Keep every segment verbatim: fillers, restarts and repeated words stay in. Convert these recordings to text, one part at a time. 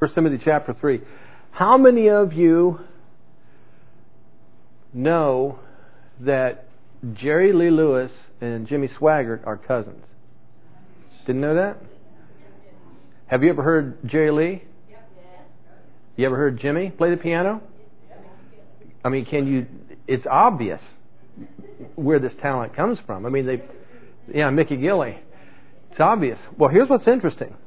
First Timothy chapter three. How many of you know that Jerry Lee Lewis and Jimmy Swaggart are cousins? Didn't know that? Have you ever heard Jerry Lee? You ever heard Jimmy play the piano? I mean, can you... It's obvious where this talent comes from. I mean, they... Yeah, Mickey Gilley. It's obvious. Well, here's what's interesting.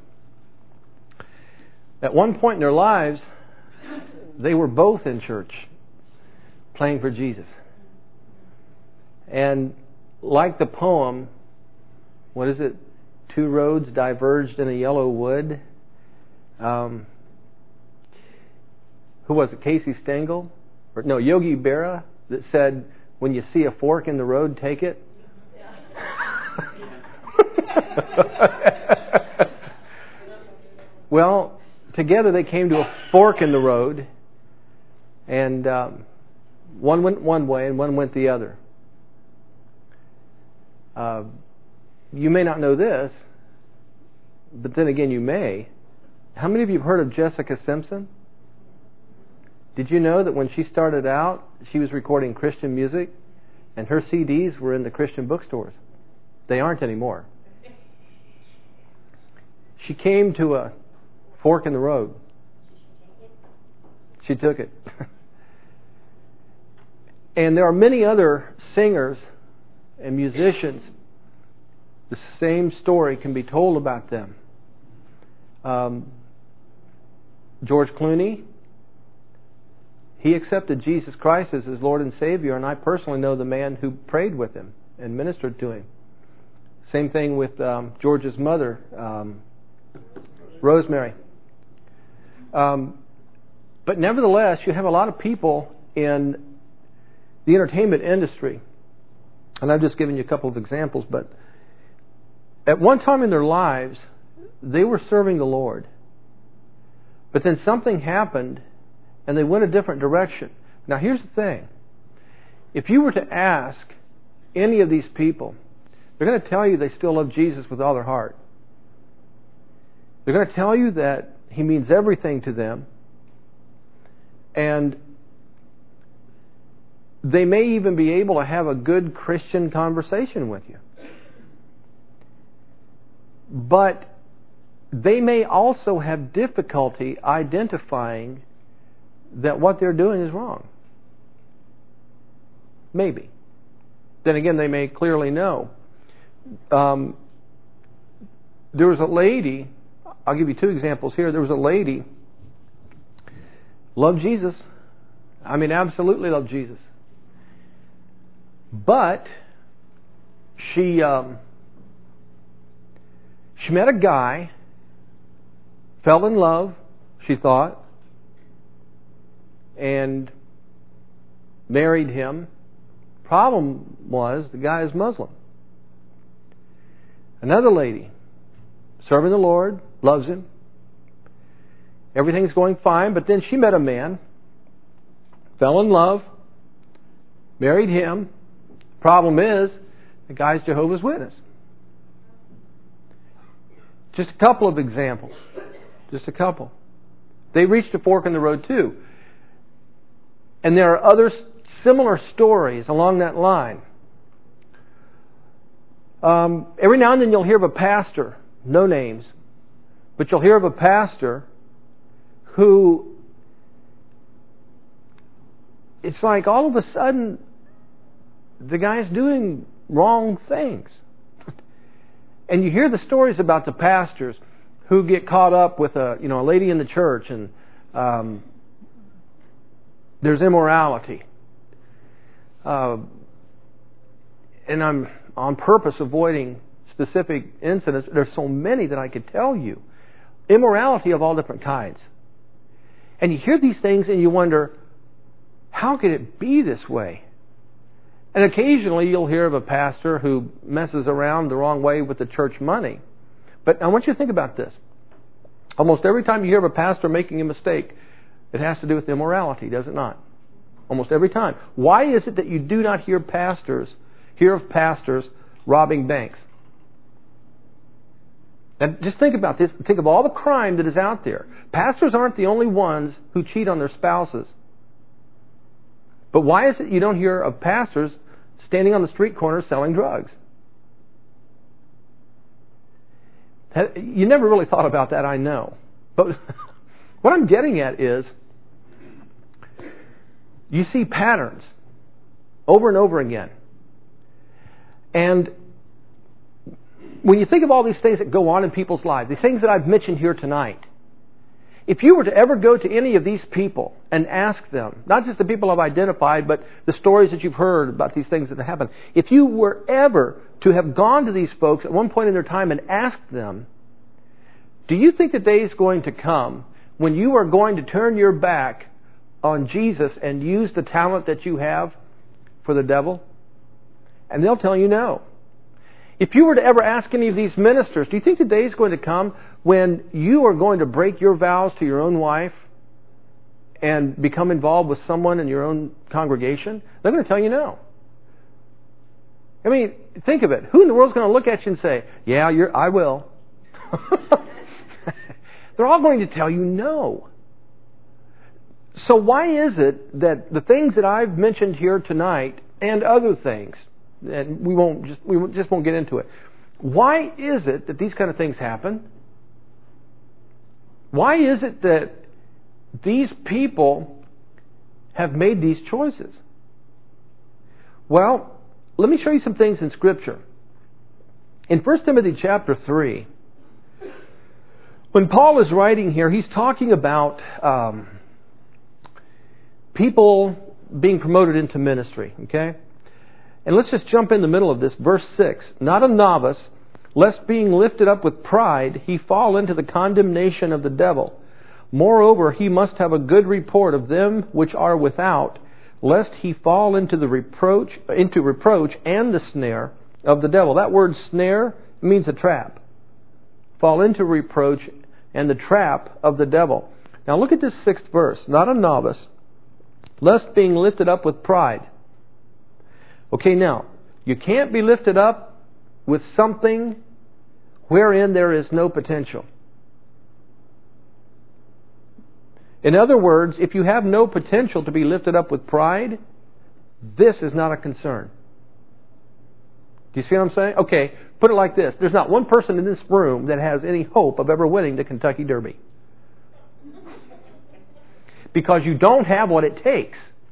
At one point in their lives, they were both in church playing for Jesus. And like the poem, what is it? Two roads diverged in a yellow wood. Um, who was it? Casey Stengel? Or, no, Yogi Berra, that said, when you see a fork in the road, take it. Well, together they came to a fork in the road, and um, one went one way and one went the other. Uh, you may not know this, but then again you may. How many of you have heard of Jessica Simpson? Did you know that when she started out, she was recording Christian music, and her C Ds were in the Christian bookstores? They aren't anymore. She came to a fork in the road. She took it. And there are many other singers and musicians. The same story can be told about them. Um, George Clooney, he accepted Jesus Christ as his Lord and Savior, and I personally know the man who prayed with him and ministered to him. Same thing with um, George's mother, um, Rosemary. Um, but nevertheless, you have a lot of people in the entertainment industry, and I've just given you a couple of examples, but at one time in their lives, they were serving the Lord. But then something happened, and they went a different direction. Now here's the thing. If you were to ask any of these people, they're going to tell you they still love Jesus with all their heart. They're going to tell you that He means everything to them. And they may even be able to have a good Christian conversation with you. But they may also have difficulty identifying that what they're doing is wrong. Maybe. Then again, they may clearly know. Um, there was a lady, I'll give you two examples here. There was a lady, loved Jesus. I mean, absolutely loved Jesus. But she um, she met a guy, fell in love, she thought, and married him. Problem was, the guy is Muslim. Another lady, serving the Lord, loves Him. Everything's going fine, but then she met a man, fell in love, married him. Problem is, the guy's Jehovah's Witness. Just a couple of examples. Just a couple. They reached a fork in the road too. And there are other similar stories along that line. Um, every now and then you'll hear of a pastor, no names, but you'll hear of a pastor who, it's like all of a sudden the guy's doing wrong things. And you hear the stories about the pastors who get caught up with a, you know, a lady in the church, and um, there's immorality. Uh, and I'm on purpose avoiding specific incidents. There's so many that I could tell you. Immorality of all different kinds. And you hear these things and you wonder, how could it be this way? And occasionally you'll hear of a pastor who messes around the wrong way with the church money. But I want you to think about this. Almost every time you hear of a pastor making a mistake, it has to do with immorality, does it not? Almost every time. Why is it that you do not hear pastors, hear of pastors robbing banks? Now, just think about this. Think of all the crime that is out there. Pastors aren't the only ones who cheat on their spouses. But why is it you don't hear of pastors standing on the street corner selling drugs? You never really thought about that, I know. But what I'm getting at is, you see patterns over and over again. And when you think of all these things that go on in people's lives, the things that I've mentioned here tonight, if you were to ever go to any of these people and ask them, not just the people I've identified, but the stories that you've heard about these things that have happened, if you were ever to have gone to these folks at one point in their time and asked them, do you think the day is going to come when you are going to turn your back on Jesus and use the talent that you have for the devil? And they'll tell you no. If you were to ever ask any of these ministers, do you think the day is going to come when you are going to break your vows to your own wife and become involved with someone in your own congregation? They're going to tell you no. I mean, think of it. Who in the world is going to look at you and say, yeah, you're, I will? They're all going to tell you no. So why is it that the things that I've mentioned here tonight and other things, and we won't just we just won't get into it. Why is it that these kind of things happen? Why is it that these people have made these choices? Well, let me show you some things in Scripture. In First Timothy chapter three, when Paul is writing here, he's talking about um, people being promoted into ministry. Okay? And let's just jump in the middle of this. Verse six. Not a novice, lest being lifted up with pride, he fall into the condemnation of the devil. Moreover, he must have a good report of them which are without, lest he fall into the reproach, into reproach and the snare of the devil. That word snare means a trap. Fall into reproach and the trap of the devil. Now look at this sixth verse. Not a novice, lest being lifted up with pride. Okay, now, you can't be lifted up with something wherein there is no potential. In other words, if you have no potential to be lifted up with pride, this is not a concern. Do you see what I'm saying? Okay, put it like this. There's not one person in this room that has any hope of ever winning the Kentucky Derby. Because you don't have what it takes.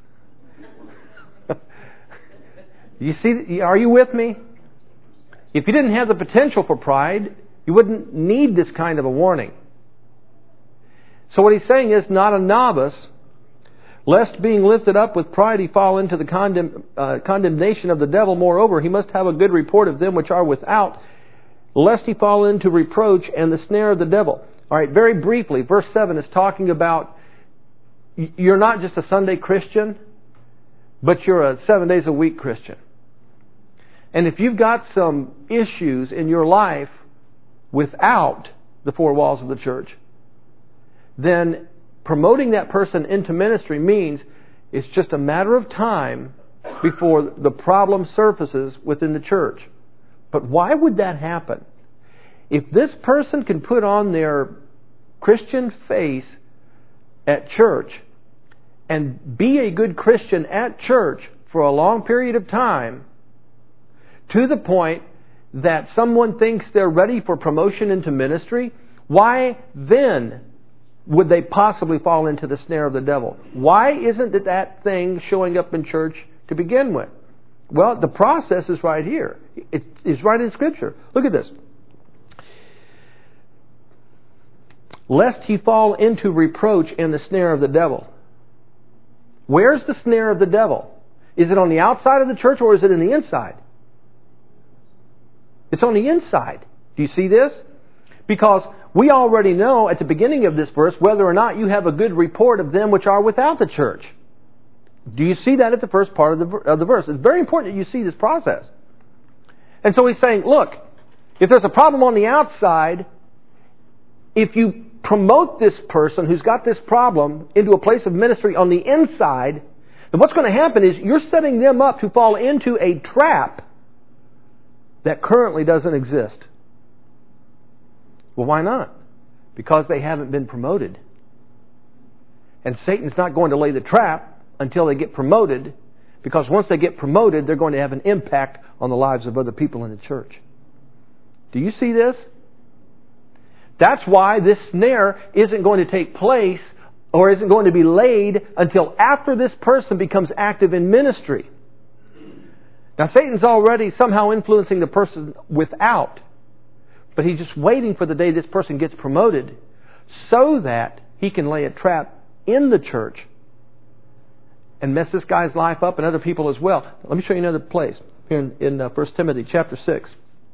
You see, are you with me? If you didn't have the potential for pride, you wouldn't need this kind of a warning. So what he's saying is, not a novice, lest being lifted up with pride he fall into the condemn, uh, condemnation of the devil. Moreover, he must have a good report of them which are without, lest he fall into reproach and the snare of the devil. All right, very briefly, verse seven is talking about you're not just a Sunday Christian, but you're a seven days a week Christian. And if you've got some issues in your life without the four walls of the church, then promoting that person into ministry means it's just a matter of time before the problem surfaces within the church. But why would that happen? If this person can put on their Christian face at church and be a good Christian at church for a long period of time, to the point that someone thinks they're ready for promotion into ministry, why then would they possibly fall into the snare of the devil? Why isn't it that thing showing up in church to begin with? Well, the process is right here. It's right in Scripture. Look at this. Lest he fall into reproach and the snare of the devil. Where's the snare of the devil? Is it on the outside of the church or is it in the inside? It's on the inside. Do you see this? Because we already know at the beginning of this verse whether or not you have a good report of them which are without the church. Do you see that at the first part of the, of the verse? It's very important that you see this process. And so he's saying, look, if there's a problem on the outside, if you promote this person who's got this problem into a place of ministry on the inside, then what's going to happen is you're setting them up to fall into a trap that currently doesn't exist. Well, why not? Because they haven't been promoted. And Satan's not going to lay the trap until they get promoted, because once they get promoted, they're going to have an impact on the lives of other people in the church. Do you see this? That's why this snare isn't going to take place or isn't going to be laid until after this person becomes active in ministry. Now, Satan's already somehow influencing the person without, but he's just waiting for the day this person gets promoted so that he can lay a trap in the church and mess this guy's life up and other people as well. Let me show you another place here in, in uh, First Timothy chapter six.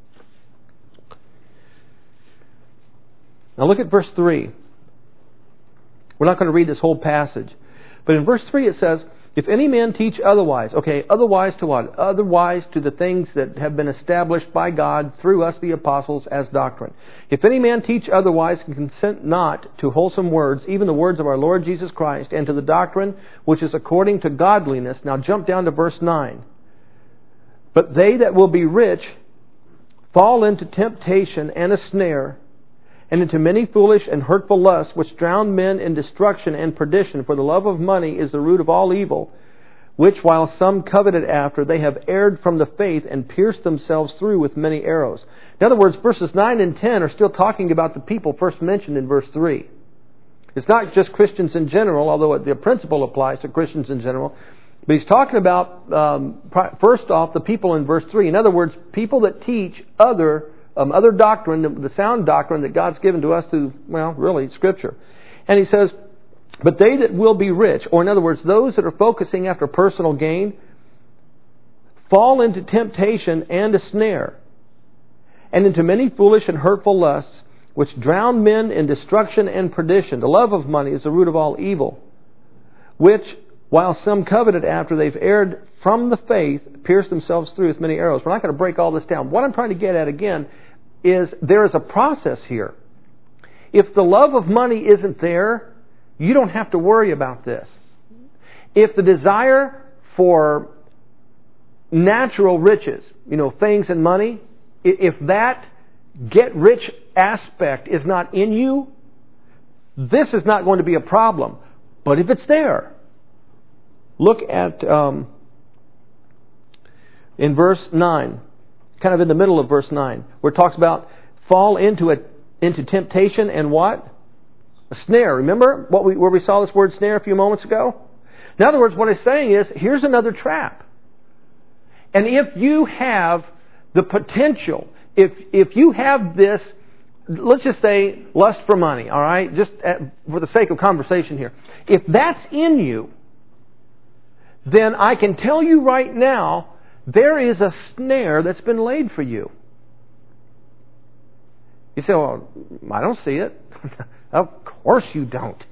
Now look at verse three. We're not going to read this whole passage. But in verse three it says, if any man teach otherwise. Okay, otherwise to what? Otherwise to the things that have been established by God through us the apostles as doctrine. If any man teach otherwise and consent not to wholesome words, even the words of our Lord Jesus Christ, and to the doctrine which is according to godliness. Now jump down to verse nine. But they that will be rich fall into temptation and a snare, and into many foolish and hurtful lusts, which drown men in destruction and perdition. For the love of money is the root of all evil, which while some coveted after, they have erred from the faith and pierced themselves through with many arrows. In other words, verses nine and ten are still talking about the people first mentioned in verse three. It's not just Christians in general, although the principle applies to Christians in general. But he's talking about, um, first off, the people in verse three. In other words, people that teach other Um, other doctrine, the sound doctrine that God's given to us through, well, really, Scripture. And he says, but they that will be rich, or in other words, those that are focusing after personal gain, fall into temptation and a snare, and into many foolish and hurtful lusts, which drown men in destruction and perdition. The love of money is the root of all evil, which, while some coveted after, they've erred from the faith, pierced themselves through with many arrows. We're not going to break all this down. What I'm trying to get at again is there is a process here. If the love of money isn't there, you don't have to worry about this. If the desire for natural riches, you know, things and money, if that get-rich aspect is not in you, this is not going to be a problem. But if it's there, look at um, in verse nine, kind of in the middle of verse nine, where it talks about fall into a, into temptation and what? A snare. Remember what we, where we saw this word snare a few moments ago? In other words, what it's saying is, here's another trap. And if you have the potential, if if you have this, let's just say lust for money, all right? Just at, for the sake of conversation here. If that's in you, then I can tell you right now, there is a snare that's been laid for you. You say, well, I don't see it. Of course you don't.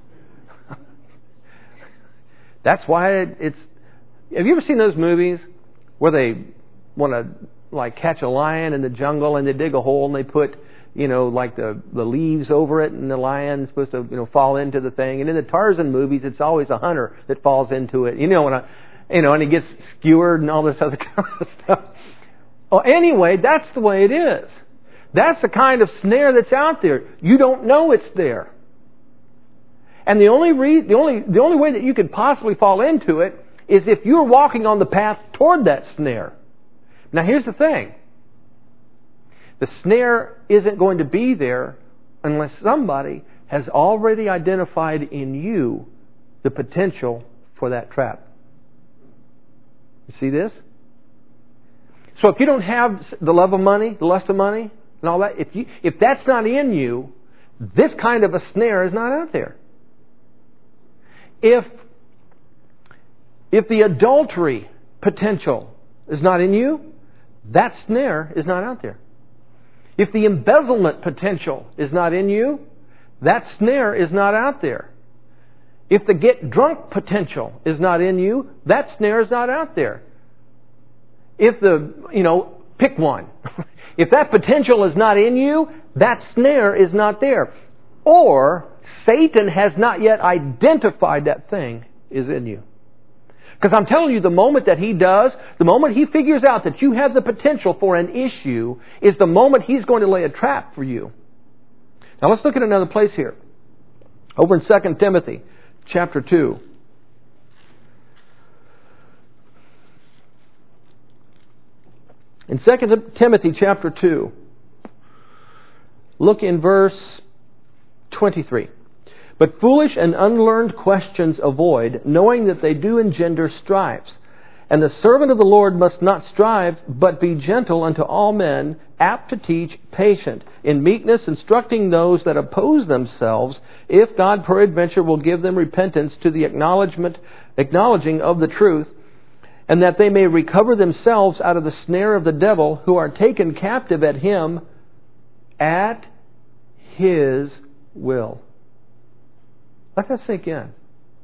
That's why it's... Have you ever seen those movies where they want to like catch a lion in the jungle and they dig a hole and they put, you know, like the, the leaves over it and the lion's supposed to, you know, fall into the thing. And in the Tarzan movies, it's always a hunter that falls into it. You know, when I, you know, and he gets skewered and all this other kind of stuff. Well, anyway, that's the way it is. That's the kind of snare that's out there. You don't know it's there. And the only re- the only the only way that you could possibly fall into it is if you're walking on the path toward that snare. Now here's the thing. The snare isn't going to be there unless somebody has already identified in you the potential for that trap. You see this? So if you don't have the love of money, the lust of money, and all that, if you if that's not in you, this kind of a snare is not out there. If if the adultery potential is not in you, that snare is not out there. If the embezzlement potential is not in you, that snare is not out there. If the get drunk potential is not in you, that snare is not out there. If the, you know, pick one. If that potential is not in you, that snare is not there. Or Satan has not yet identified that thing is in you. Because I'm telling you, the moment that he does, the moment he figures out that you have the potential for an issue, is the moment he's going to lay a trap for you. Now let's look at another place here. Over in Second Timothy chapter two. In Second Timothy chapter two, look in verse twenty-three. But foolish and unlearned questions avoid, knowing that they do engender strifes. And the servant of the Lord must not strive, but be gentle unto all men, apt to teach, patient, in meekness, instructing those that oppose themselves, if God peradventure will give them repentance to the acknowledgement, acknowledging of the truth, and that they may recover themselves out of the snare of the devil, who are taken captive at him at his will. Let that sink in.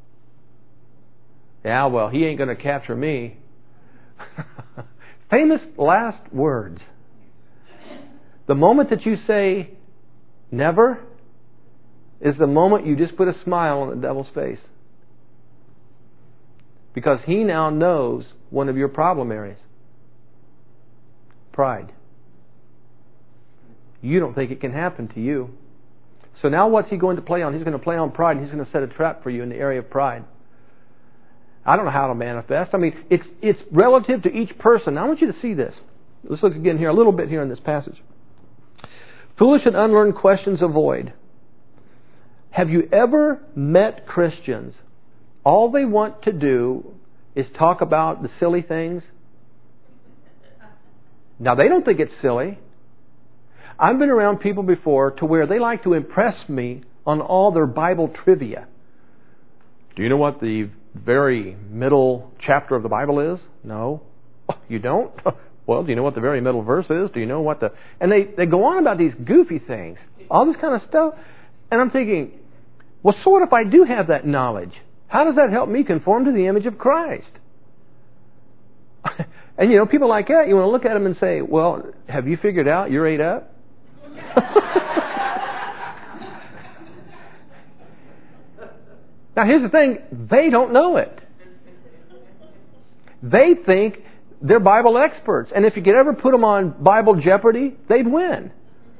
Yeah, well, he ain't going to capture me. Famous last words. The moment that you say never is the moment you just put a smile on the devil's face. Because he now knows one of your problem areas. Pride. You don't think it can happen to you. So now what's he going to play on? He's going to play on pride, and he's going to set a trap for you in the area of pride. I don't know how to manifest. I mean, it's it's relative to each person. Now I want you to see this. Let's look again here, a little bit here in this passage. Foolish and unlearned questions avoid. Have you ever met Christians? All they want to do is talk about the silly things. Now, they don't think it's silly. I've been around people before to where they like to impress me on all their Bible trivia. Do you know what the very middle chapter of the Bible is? No. Oh, you don't? Well, do you know what the very middle verse is? Do you know what the... And they, they go on about these goofy things. All this kind of stuff. And I'm thinking, well, so what if I do have that knowledge? How does that help me conform to the image of Christ? And, you know, people like that, you want to look at them and say, well, have you figured out you're ate up? Now, here's the thing. They don't know it. They think they're Bible experts. And if you could ever put them on Bible Jeopardy, they'd win.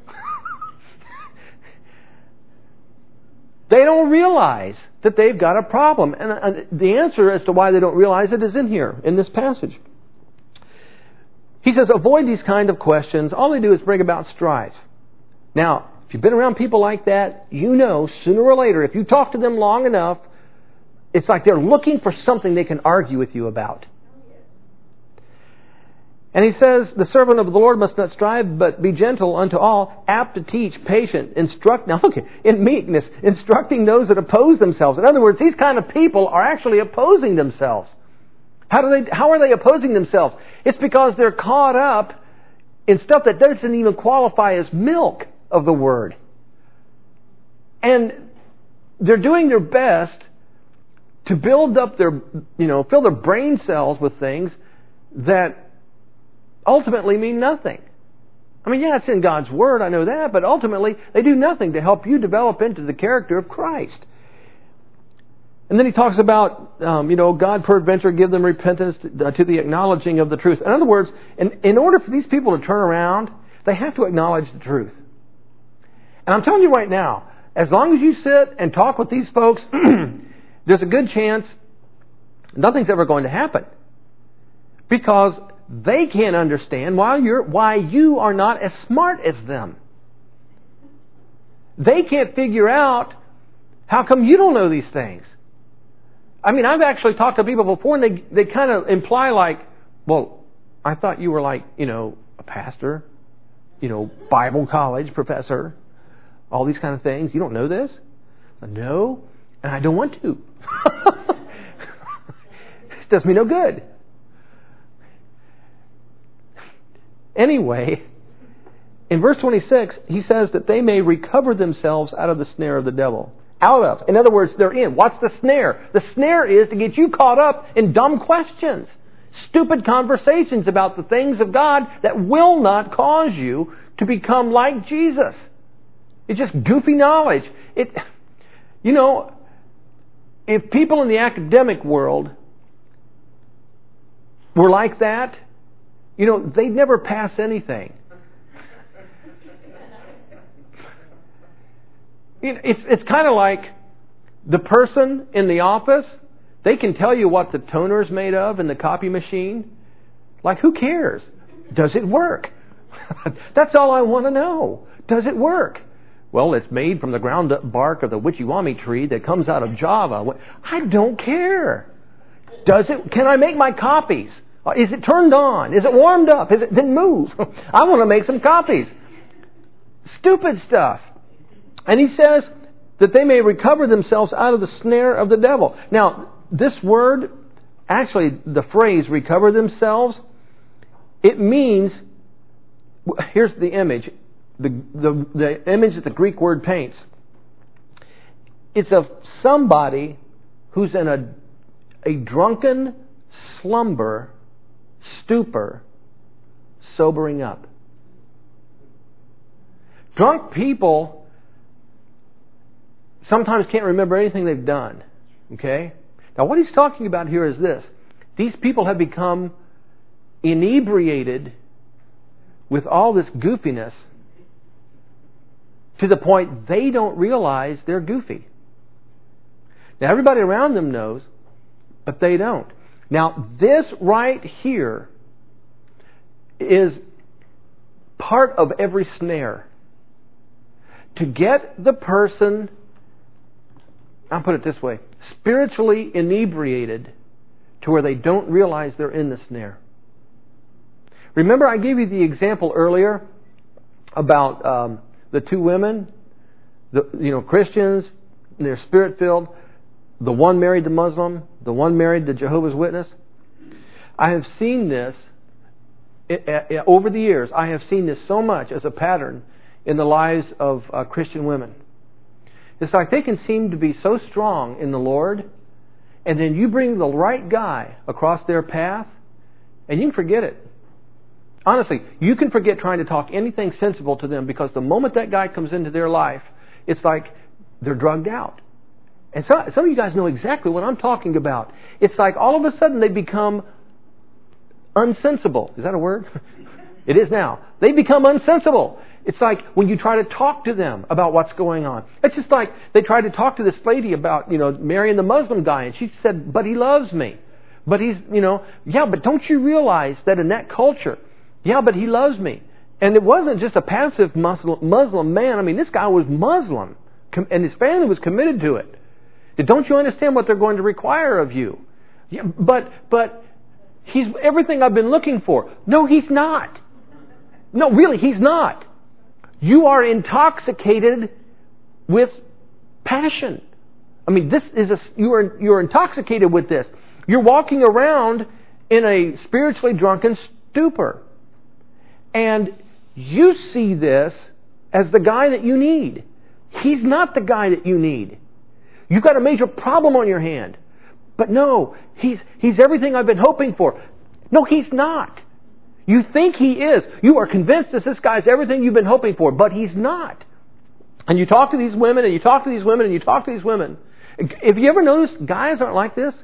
They don't realize that they've got a problem. And the answer as to why they don't realize it is in here, in this passage. He says, avoid these kind of questions. All they do is bring about strife. Now, if you've been around people like that, you know sooner or later, if you talk to them long enough, it's like they're looking for something they can argue with you about. And he says, the servant of the Lord must not strive, but be gentle unto all, apt to teach, patient, instruct. Now look, in meekness, instructing those that oppose themselves. In other words, these kind of people are actually opposing themselves. How do they? How are they opposing themselves? It's because they're caught up in stuff that doesn't even qualify as milk of the Word. And they're doing their best to build up their, you know, fill their brain cells with things that ultimately mean nothing. I mean, yeah, it's in God's Word, I know that, but ultimately they do nothing to help you develop into the character of Christ. And then he talks about, um, you know, God peradventure give them repentance to, uh, to the acknowledging of the truth. In other words, in, in order for these people to turn around, they have to acknowledge the truth. And I'm telling you right now, as long as you sit and talk with these folks, there's a good chance nothing's ever going to happen. Because they can't understand why you're why you are not as smart as them. They can't figure out how come you don't know these things. I mean, I've actually talked to people before, and they they kind of imply like, well, I thought you were like, you know, a pastor, you know, Bible college professor, all these kind of things. You don't know this? No, and I don't want to. It does me no good. Anyway, in verse twenty-six, he says that they may recover themselves out of the snare of the devil. Out of. In other words, they're in. What's the snare? The snare is to get you caught up in dumb questions. Stupid conversations about the things of God that will not cause you to become like Jesus. It's just goofy knowledge. It, you know, if people in the academic world were like that, you know, they'd never pass anything. It's, it's kind of like the person in the office, they can tell you what the toner is made of in the copy machine. Like, who cares? Does it work? That's all I want to know. Does it work? Well, it's made from the ground up bark of the witchy-wammy tree that comes out of Java. I don't care. Does it? Can I make my copies? Is it turned on? Is it warmed up? Is it then move? I want to make some copies. Stupid stuff. And he says that they may recover themselves out of the snare of the devil. Now, this word, actually the phrase recover themselves, it means, here's the image, the, the, the image that the Greek word paints. It's of somebody who's in a, a drunken slumber, stupor, sobering up. Drunk people sometimes can't remember anything they've done. Okay? Now what he's talking about here is this. These people have become inebriated with all this goofiness to the point they don't realize they're goofy. Now everybody around them knows, but they don't. Now this right here is part of every snare. To get the person, I'll put it this way, spiritually inebriated to where they don't realize they're in the snare. Remember I gave you the example earlier about um, the two women, the, you know, Christians, they're spirit-filled. The one married the Muslim, the one married the Jehovah's Witness. I have seen this it, it, over the years. I have seen this so much as a pattern in the lives of uh, Christian women. It's like they can seem to be so strong in the Lord, and then you bring the right guy across their path, and you can forget it. Honestly, you can forget trying to talk anything sensible to them, because the moment that guy comes into their life, it's like they're drugged out. And so, some of you guys know exactly what I'm talking about. It's like all of a sudden they become unsensible. Is that a word? It is now. They become unsensible. It's like when you try to talk to them about what's going on. It's just like they tried to talk to this lady about, you know, marrying the Muslim guy, and she said, but he loves me. But he's, you know, yeah, but don't you realize that in that culture, yeah, but he loves me. And it wasn't just a passive Muslim, Muslim man. I mean, this guy was Muslim, and his family was committed to it. Don't you understand what they're going to require of you? Yeah, but but he's everything I've been looking for. No, he's not. No, really, he's not. You are intoxicated with passion. I mean, this is a you are you're intoxicated with this. You're walking around in a spiritually drunken stupor, and you see this as the guy that you need. He's not the guy that you need. You've got a major problem on your hand. But no, he's he's everything I've been hoping for. No, he's not. You think he is. You are convinced that this guy's everything you've been hoping for, but he's not. And you talk to these women, and you talk to these women, and you talk to these women. Have you ever noticed guys aren't like this?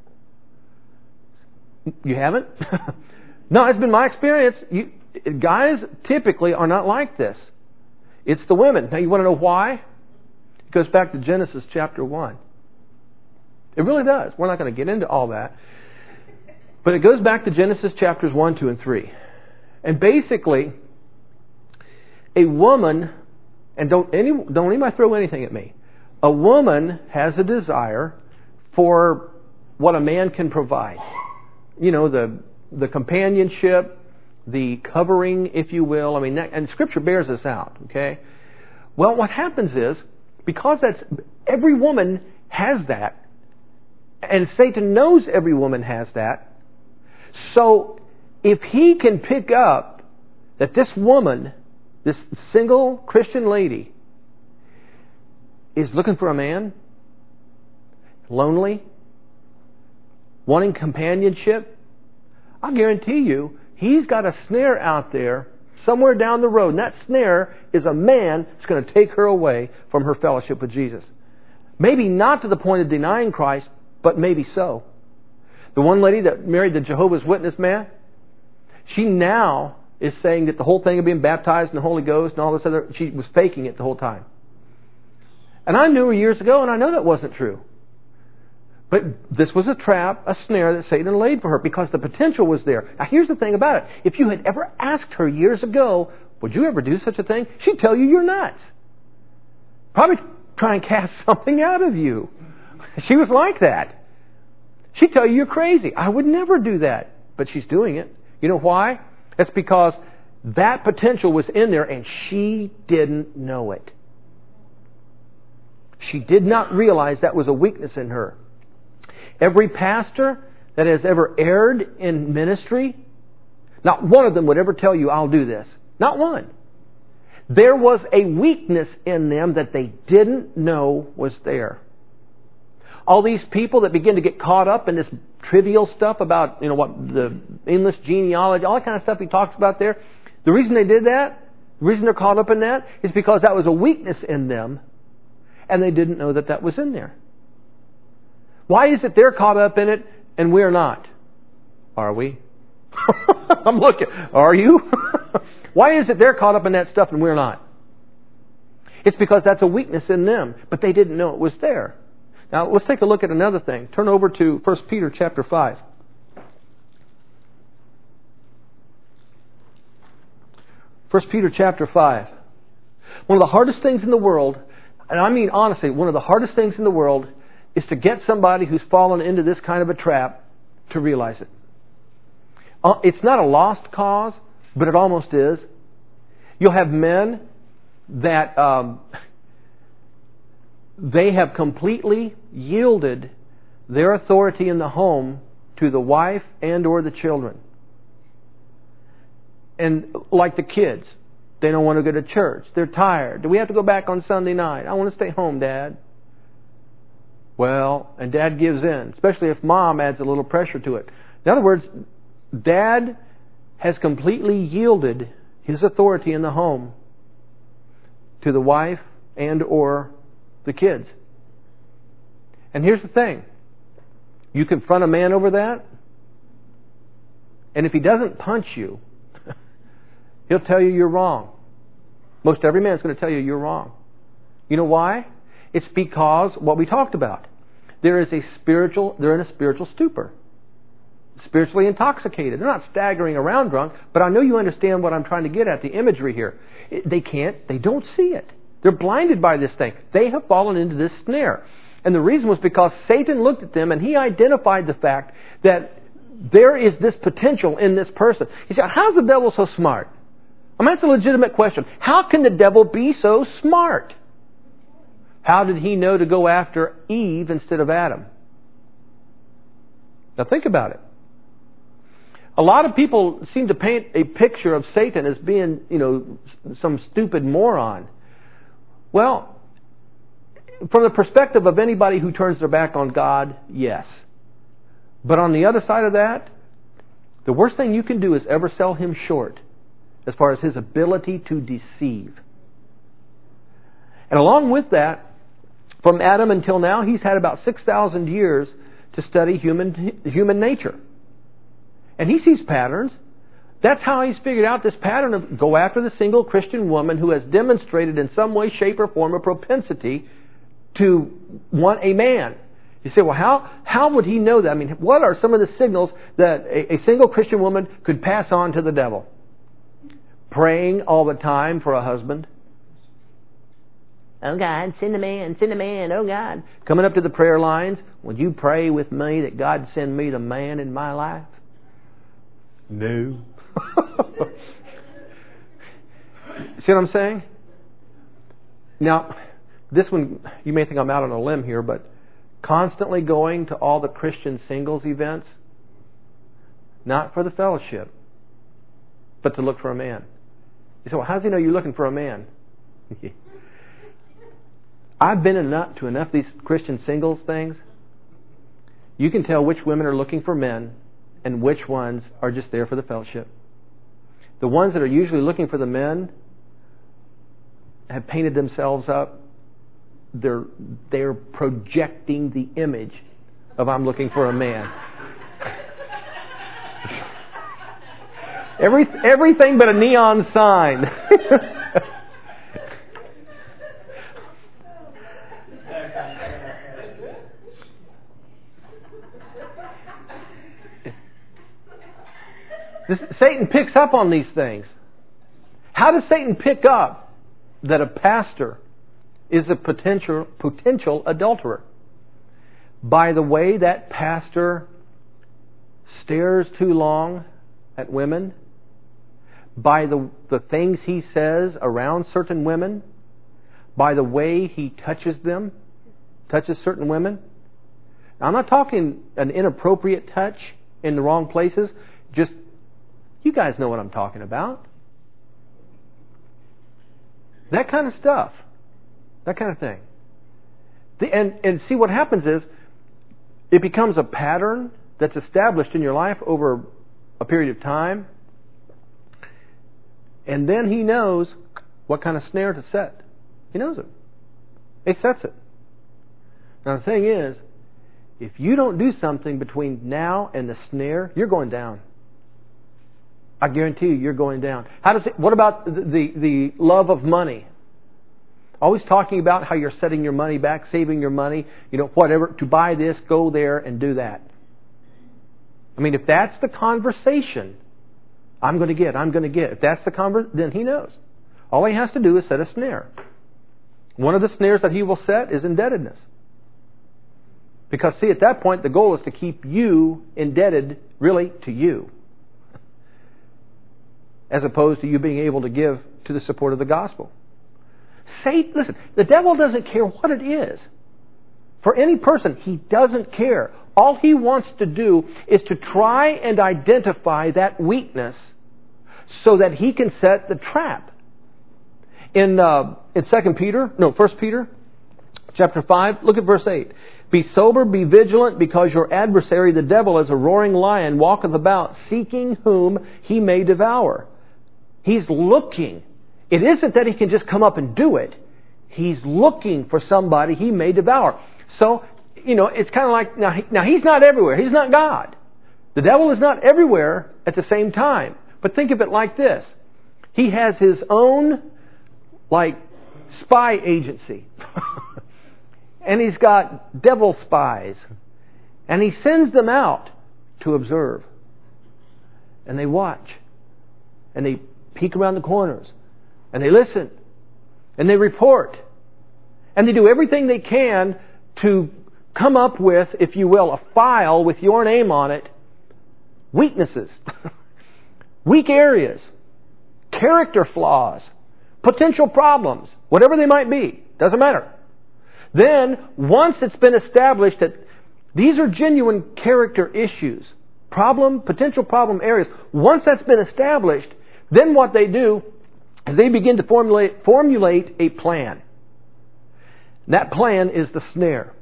You haven't? No, it's been my experience. You, guys typically are not like this. It's the women. Now, you want to know why? It goes back to Genesis chapter one. It really does. We're not going to get into all that. But it goes back to Genesis chapters one, two, and three. And basically, a woman, and don't any don't anybody throw anything at me. A woman has a desire for what a man can provide. You know, the the companionship, the covering, if you will. I mean, that, and Scripture bears this out. Okay. Well, what happens is, because that's every woman has that, and Satan knows every woman has that. So if he can pick up that this woman, this single Christian lady, is looking for a man, lonely, wanting companionship, I guarantee you he's got a snare out there somewhere down the road. And that snare is a man that's going to take her away from her fellowship with Jesus. Maybe not to the point of denying Christ, but maybe so. The one lady that married the Jehovah's Witness man, she now is saying that the whole thing of being baptized in the Holy Ghost and all this other, she was faking it the whole time. And I knew her years ago, and I know that wasn't true. But this was a trap, a snare that Satan laid for her because the potential was there. Now here's the thing about it. If you had ever asked her years ago, would you ever do such a thing? She'd tell you you're nuts. Probably try and cast something out of you. She was like that. She'd tell you you're crazy. I would never do that. But she's doing it. You know why? That's because that potential was in there and she didn't know it. She did not realize that was a weakness in her. Every pastor that has ever erred in ministry, not one of them would ever tell you, I'll do this. Not one. There was a weakness in them that they didn't know was there. All these people that begin to get caught up in this trivial stuff about, you know, what the endless genealogy, all that kind of stuff he talks about there, the reason they did that, the reason they're caught up in that, is because that was a weakness in them, and they didn't know that that was in there. Why is it they're caught up in it and we're not? Are we? I'm looking. Are you? Why is it they're caught up in that stuff and we're not? It's because that's a weakness in them, but they didn't know it was there. Now, let's take a look at another thing. Turn over to First Peter chapter five. First Peter chapter five. One of the hardest things in the world, and I mean honestly, one of the hardest things in the world is to get somebody who's fallen into this kind of a trap to realize it. Uh, it's not a lost cause, but it almost is. You'll have men that um, they have completely yielded their authority in the home to the wife and or the children. And like the kids, they don't want to go to church. They're tired. Do we have to go back on Sunday night? I want to stay home, Dad. Well, and Dad gives in, especially if Mom adds a little pressure to it. In other words, Dad has completely yielded his authority in the home to the wife and or the kids. And here's the thing. You confront a man over that, and if he doesn't punch you, he'll tell you you're wrong. Most every man is going to tell you you're wrong. You know why? It's because what we talked about. There is a spiritual, they're in a spiritual stupor. Spiritually intoxicated. They're not staggering around drunk, but I know you understand what I'm trying to get at, the imagery here. It, they can't, they don't see it. They're blinded by this thing. They have fallen into this snare. And the reason was because Satan looked at them and he identified the fact that there is this potential in this person. He said, how's the devil so smart? I mean, that's a legitimate question. How can the devil be so smart? How did he know to go after Eve instead of Adam? Now think about it. A lot of people seem to paint a picture of Satan as being, you know, some stupid moron. Well, from the perspective of anybody who turns their back on God, yes. But on the other side of that, the worst thing you can do is ever sell him short as far as his ability to deceive. And along with that, from Adam until now, he's had about six thousand years to study human human nature. And he sees patterns. That's how he's figured out this pattern of go after the single Christian woman who has demonstrated in some way, shape, or form a propensity to want a man. You say, well, how how would he know that? I mean, what are some of the signals that a, a single Christian woman could pass on to the devil? Praying all the time for a husband. Oh God, send a man, send a man, oh God. Coming up to the prayer lines, would you pray with me that God send me the man in my life? No. See what I'm saying? Now, this one, you may think I'm out on a limb here, but constantly going to all the Christian singles events, not for the fellowship, but to look for a man. You say, well, how does he know you're looking for a man? I've been enough to enough of these Christian singles things. You can tell which women are looking for men and which ones are just there for the fellowship. The ones that are usually looking for the men have painted themselves up. They're, they're projecting the image of I'm looking for a man. Every, everything but a neon sign. This, Satan picks up on these things. How does Satan pick up that a pastor is a potential potential adulterer? By the way that pastor stares too long at women, by the, the things he says around certain women, by the way he touches them, touches certain women. Now, I'm not talking an inappropriate touch in the wrong places. Just, you guys know what I'm talking about. That kind of stuff. That kind of thing. The, and, and see, what happens is, it becomes a pattern that's established in your life over a period of time. And then he knows what kind of snare to set. He knows it. He sets it. Now the thing is, if you don't do something between now and the snare, you're going down. I guarantee you, you're going down. How does it? What about the the, the love of money? Always talking about how you're setting your money back, saving your money, you know, whatever, to buy this, go there, and do that. I mean, if that's the conversation, I'm going to get, I'm going to get. If that's the conversation, then he knows. All he has to do is set a snare. One of the snares that he will set is indebtedness. Because, see, at that point, the goal is to keep you indebted, really, to you, as opposed to you being able to give to the support of the gospel. Say, listen, the devil doesn't care what it is. For any person, he doesn't care. All he wants to do is to try and identify that weakness so that he can set the trap. In uh, in Second Peter, no, First Peter, chapter five, look at verse eight. Be sober, be vigilant, because your adversary, the devil, as a roaring lion, walketh about, seeking whom he may devour. He's looking. It isn't that he can just come up and do it. He's looking for somebody he may devour. So, you know, it's kind of like, now, now he's not everywhere. He's not God. The devil is not everywhere at the same time. But think of it like this. He has his own, like, spy agency. And he's got devil spies. And he sends them out to observe. And they watch. And they peek around the corners. And they listen. And they report. And they do everything they can to come up with, if you will, a file with your name on it. Weaknesses. Weak areas. Character flaws. Potential problems. Whatever they might be. Doesn't matter. Then, once it's been established that these are genuine character issues, problem, potential problem areas, once that's been established, then what they do is they begin to formulate, formulate a plan. That plan is the snare.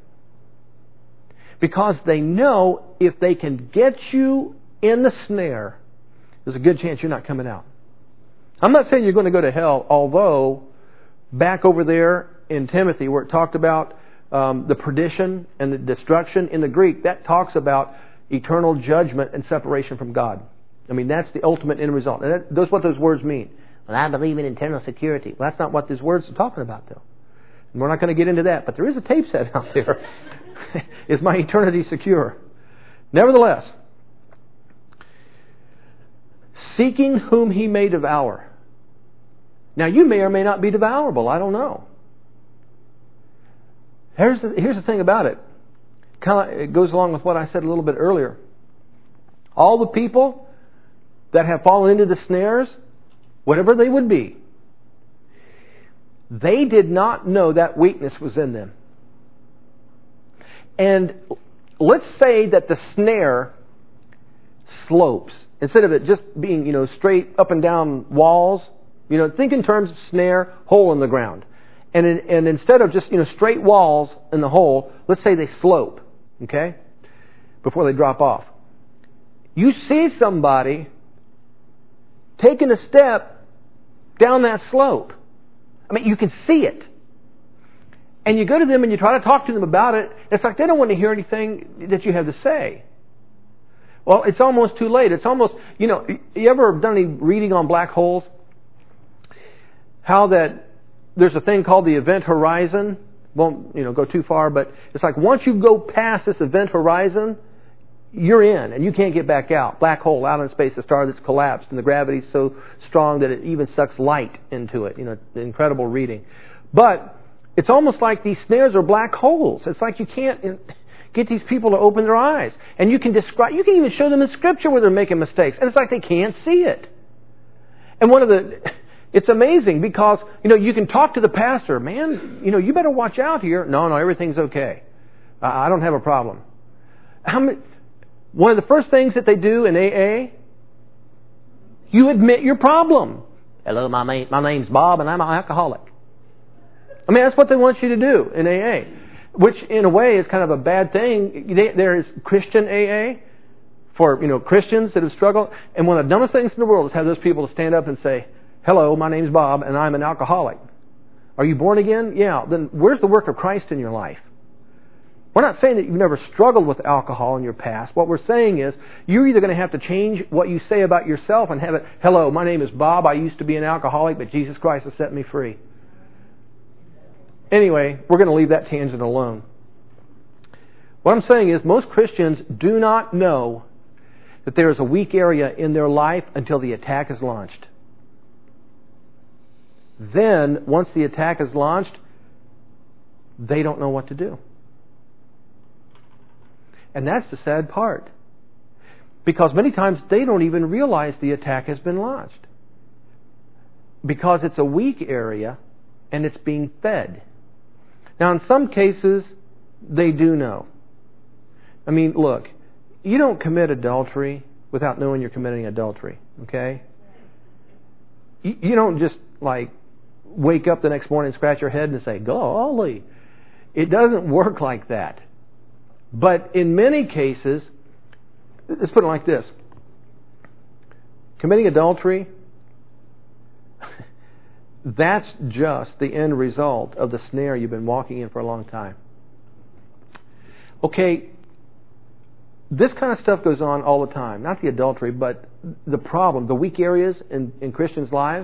Because they know if they can get you in the snare, there's a good chance you're not coming out. I'm not saying you're going to go to hell, although back over there in Timothy, where it talked about um, the perdition and the destruction in the Greek, that talks about eternal judgment and separation from God. I mean, that's the ultimate end result. And that, that's what those words mean. Well, I believe in eternal security. Well, that's not what these words are talking about, though. And we're not going to get into that. But there is a tape set out there. Is my eternity secure? Nevertheless, seeking whom he may devour. Now, you may or may not be devourable. I don't know. Here's the, here's the thing about it. Kind of, it goes along with what I said a little bit earlier. All the people that have fallen into the snares, whatever they would be, they did not know that weakness was in them. And let's say that the snare slopes. Instead of it just being, you know, straight up and down walls, you know, think in terms of snare, hole in the ground. And in, and instead of just, you know, straight walls in the hole, let's say they slope, okay, before they drop off. You see somebody taking a step down that slope. I mean, you can see it. And you go to them and you try to talk to them about it. It's like they don't want to hear anything that you have to say. Well, it's almost too late. It's almost, you know, you ever done any reading on black holes? How that there's a thing called the event horizon. Won't, you know, go too far, but it's like once you go past this event horizon, you're in and you can't get back out. Black hole out in space, a star that's collapsed, and the gravity's so strong that it even sucks light into it. You know, incredible reading. But it's almost like these snares are black holes. It's like you can't get these people to open their eyes. And you can describe, you can even show them in Scripture where they're making mistakes. And it's like they can't see it. And one of the, it's amazing because, you know, you can talk to the pastor, man, you know, you better watch out here. No, no, everything's okay. I don't have a problem. How many, one of the first things that they do in A A, you admit your problem. Hello, my name, my name's Bob, and I'm an alcoholic. I mean, that's what they want you to do in A A, which in a way is kind of a bad thing. There is Christian A A for, you know, Christians that have struggled, and one of the dumbest things in the world is have those people to stand up and say, hello, my name's Bob, and I'm an alcoholic. Are you born again? Yeah. Then where's the work of Christ in your life? We're not saying that you've never struggled with alcohol in your past. What we're saying is you're either going to have to change what you say about yourself and have it, hello, my name is Bob, I used to be an alcoholic, but Jesus Christ has set me free. Anyway, we're going to leave that tangent alone. What I'm saying is most Christians do not know that there is a weak area in their life until the attack is launched. Then, once the attack is launched, they don't know what to do. And that's the sad part. Because many times they don't even realize the attack has been launched. Because it's a weak area and it's being fed. Now in some cases, they do know. I mean, look, you don't commit adultery without knowing you're committing adultery, okay? You, you don't just like wake up the next morning and scratch your head and say, golly. It doesn't work like that. But in many cases, let's put it like this. Committing adultery, that's just the end result of the snare you've been walking in for a long time. Okay, this kind of stuff goes on all the time. Not the adultery, but the problem, the weak areas in, in Christians' lives.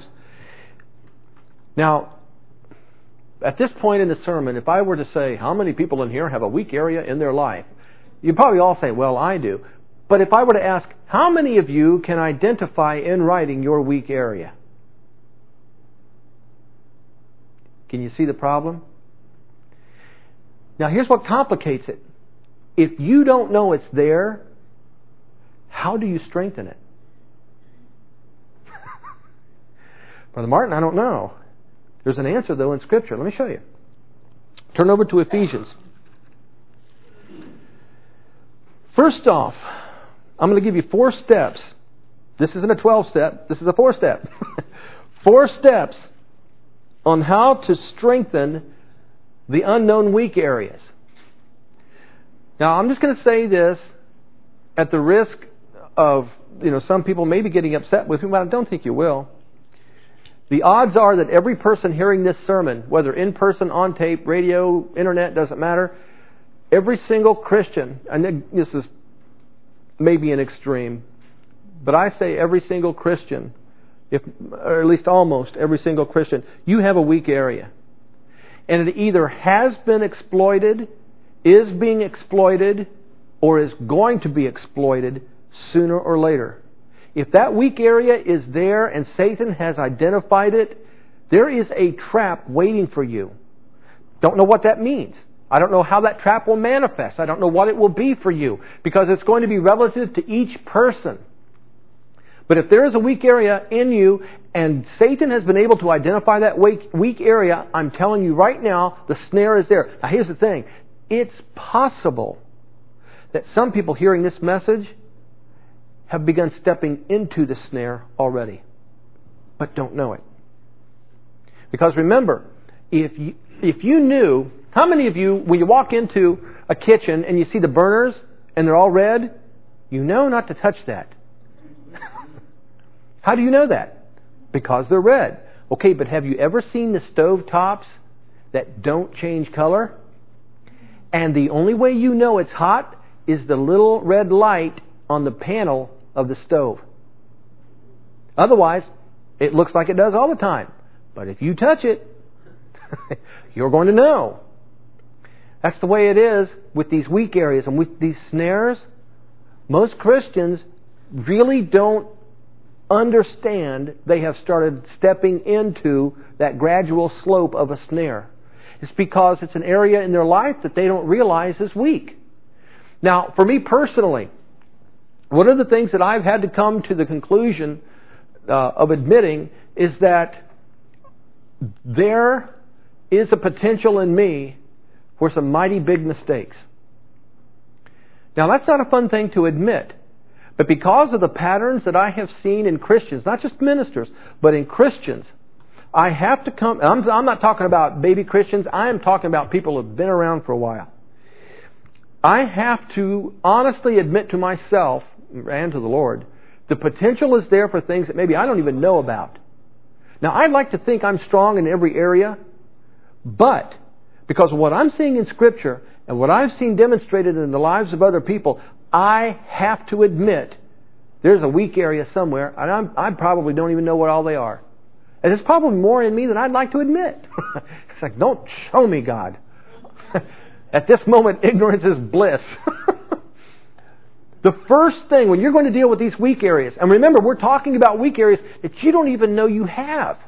Now, at this point in the sermon, if I were to say, how many people in here have a weak area in their life? You'd probably all say, well, I do. But if I were to ask, how many of you can identify in writing your weak area? Can you see the problem? Now, here's what complicates it. If you don't know it's there, how do you strengthen it? Brother Martin, I don't know. There's an answer, though, in Scripture. Let me show you. Turn over to Ephesians. First off, I'm going to give you four steps. This isn't a twelve-step. This is a four-step. Four steps on how to strengthen the unknown weak areas. Now, I'm just going to say this at the risk of, you know, some people maybe getting upset with me, but I don't think you will. The odds are that every person hearing this sermon, whether in person, on tape, radio, internet, doesn't matter, every single Christian, and this is maybe an extreme, but I say every single Christian, if, or at least almost every single Christian, you have a weak area. And it either has been exploited, is being exploited, or is going to be exploited sooner or later. If that weak area is there and Satan has identified it, there is a trap waiting for you. Don't know what that means. I don't know how that trap will manifest. I don't know what it will be for you, because it's going to be relative to each person. But if there is a weak area in you and Satan has been able to identify that weak, weak area, I'm telling you right now, the snare is there. Now here's the thing. It's possible that some people hearing this message have begun stepping into the snare already, but don't know it. Because remember, if you, if you knew, how many of you, when you walk into a kitchen and you see the burners and they're all red, you know not to touch that. How do you know that? Because they're red. Okay, but have you ever seen the stove tops that don't change color? And the only way you know it's hot is the little red light on the panel of the stove. Otherwise, it looks like it does all the time. But if you touch it, you're going to know. That's the way it is with these weak areas and with these snares. Most Christians really don't understand they have started stepping into that gradual slope of a snare. It's because it's an area in their life that they don't realize is weak. Now, for me personally, one of the things that I've had to come to the conclusion uh, of admitting is that there is a potential in me for some mighty big mistakes. Now, that's not a fun thing to admit. But because of the patterns that I have seen in Christians, not just ministers, but in Christians, I have to come... I'm, I'm not talking about baby Christians. I am talking about people who have been around for a while. I have to honestly admit to myself and to the Lord, the potential is there for things that maybe I don't even know about. Now, I'd like to think I'm strong in every area, but because of what I'm seeing in Scripture and what I've seen demonstrated in the lives of other people, I have to admit there's a weak area somewhere, and I'm, I probably don't even know what all they are. And there's probably more in me than I'd like to admit. It's like, don't show me, God. At this moment, ignorance is bliss. The first thing, when you're going to deal with these weak areas, and remember, we're talking about weak areas that you don't even know you have.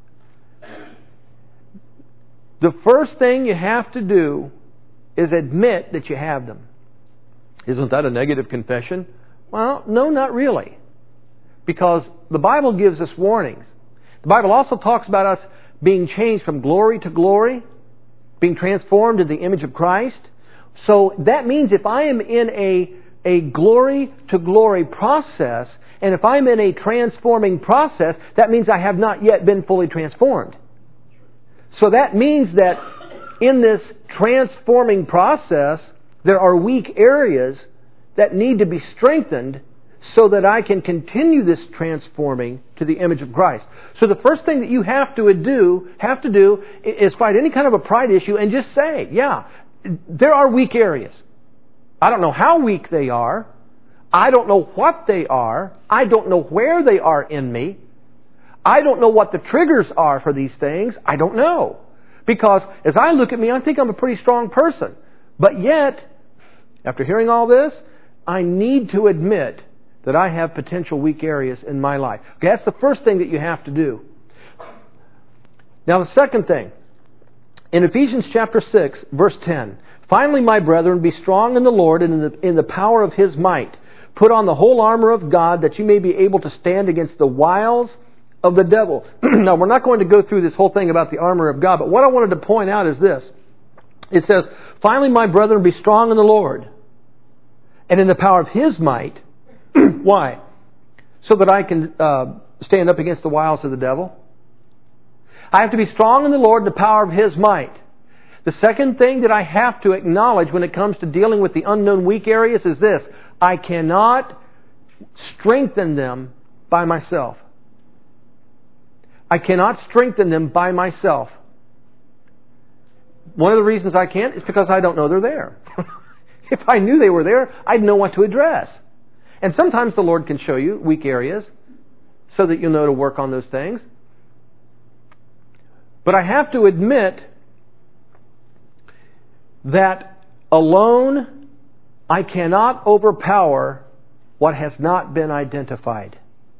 The first thing you have to do is admit that you have them. Isn't that a negative confession? Well, no, not really. Because the Bible gives us warnings. The Bible also talks about us being changed from glory to glory, being transformed in the image of Christ. So that means if I am in a, a glory to glory process, and if I'm in a transforming process, that means I have not yet been fully transformed. So that means that in this transforming process, there are weak areas that need to be strengthened so that I can continue this transforming to the image of Christ. So the first thing that you have to do, have to do is fight any kind of a pride issue and just say, yeah, there are weak areas. I don't know how weak they are. I don't know what they are. I don't know where they are in me. I don't know what the triggers are for these things. I don't know. Because as I look at me, I think I'm a pretty strong person. But yet, after hearing all this, I need to admit that I have potential weak areas in my life. Okay, that's the first thing that you have to do. Now the second thing, in Ephesians chapter six, verse ten, finally, my brethren, be strong in the Lord and in the, in the power of His might. Put on the whole armor of God that you may be able to stand against the wiles of the devil. Now, we're not going to go through this whole thing about the armor of God, but what I wanted to point out is this. It says, finally, my brethren, be strong in the Lord and in the power of His might. Why? So that I can uh, stand up against the wiles of the devil. I have to be strong in the Lord and the power of His might. The second thing that I have to acknowledge when it comes to dealing with the unknown weak areas is this. I cannot strengthen them by myself. I cannot strengthen them by myself. One of the reasons I can't is because I don't know they're there. If I knew they were there, I'd know what to address. And sometimes the Lord can show you weak areas so that you'll know to work on those things. But I have to admit that alone I cannot overpower what has not been identified.